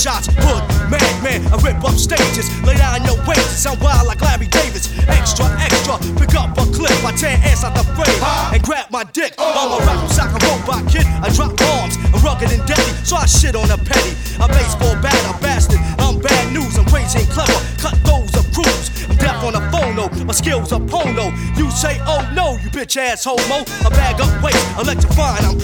shots, hood, madman, I rip up stages, lay down your wages, I'm wild like Larry Davis. Extra, extra, pick up a clip, I tear ass out the frame, and grab my dick. I'm a rap sock, a robot kid, I drop bombs, I'm rugged and deadly, so I shit on a petty. A baseball bat, a bastard, I'm bad news, I'm crazy and clever, cut those of crews. I'm deaf on a phono, my skills are pono. You say, oh no, you bitch ass homo, a bag of waste, electrifying, I'm